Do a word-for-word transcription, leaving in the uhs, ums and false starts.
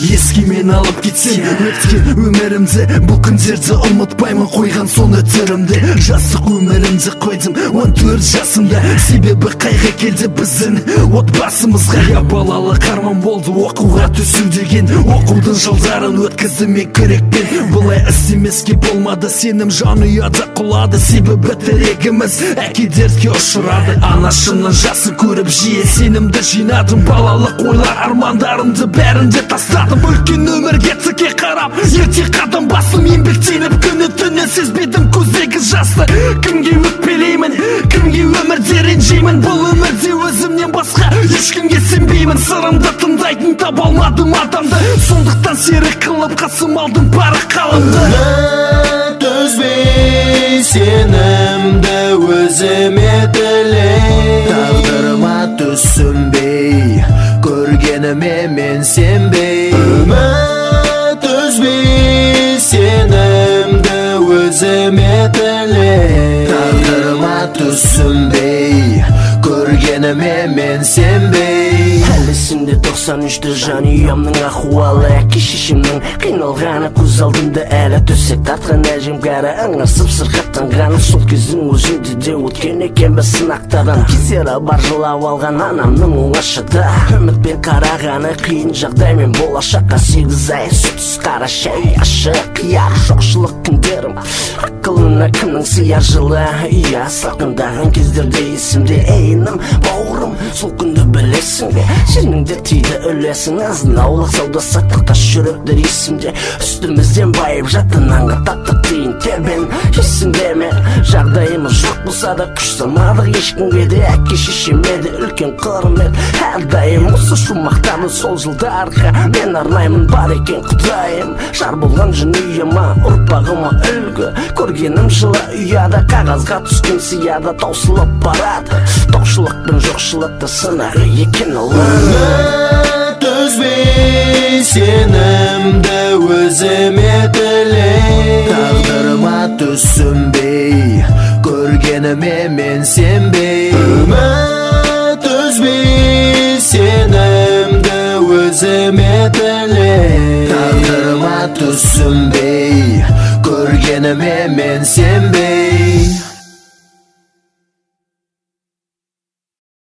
еске мен алып кетсем өткен өмірімді, бұл күндерді ұмытпаймын қойған соны түрімді. Жасық өмірімді қойдым он төрт жасымда, себебі қайғы келді біздің отбасымызға. Я балалық арман болды оқуға түсу деген, оқудың жылдарын өткізді мен күрекпен. Бұлай істемеске болмады, сенім жанұяда құлады, себебі тірегіміз әке дертке ұшырады. Анашымның жасын көріп жиі сенімді жинадым, балалық ойлар армандарымды бәрінде тастадым. Үлкен өмірге тіке қарап ерте қадам басым, еңбектеніп күні түні сезбедім көздегі жасты. Кімге өкпелеймін, кімге өмірде ренжеймін, бұл өмірде өзімнен басқа ешкімге сенбеймін. Сырымды тыңдайтын таба алмадым адамды, сондықтан серік қылып қасым алдым бары қалымды. Үміт үзбей сенімді өзіме тілей, тағдырыма түсінбей көргеніме мен сенбей. Үміт үзбей сенімді өзіме тілей, тағдырыма түсінбей көргеніме мен сенбей. Әлісімде тоқсан үшті жанұямның ахуалы, әке шешемнің қиналғаны көз алдымда әлі. Төсек тартқан әжем кәрі ыңырсып сырқаттанған, сол кездің өзінде де өткен екен біз сынақтардан. Кездері бар жылап алған анамның оңашада, үмітпен қарағаны қиын жағдаймен болашаққа. Сегіз ай сүтсіз қара шай, ашық қияр жоқшылық күндерім, ақылына кімнің сияр жылы. Иә, салқындаған кездерде есімде әйінім бауырым, сол күнді білесің бе, сенің де тиді үлесің. Азын аулақ сауда саттықта жүректер есімде, үстімізден байып жатынанға таптық тиын тербен. Есіңде ме, жағдайымыз жоқ болса да күш салмадық ешкімге де, әке шешеме де үлкен құрмет. Әрдайым осы шумақтарды сол жылдарға мен арнаймын, бар екен құдайым. Жар болған жанұяма, ұрпағыма үлгі, көргенім жылы ұяда, қағазға түскен сияда таусылып барады. Тоқшылық пен жоқшылықты сынағы екен алған. Үміт үзбей сенімді өзіме тілей, тағдырыма түсінбей көргеніме мен сенбей. Үміт үзбей сенімді өзіме тілей, тағдырыма түсінбей көргеніме мен сенбей.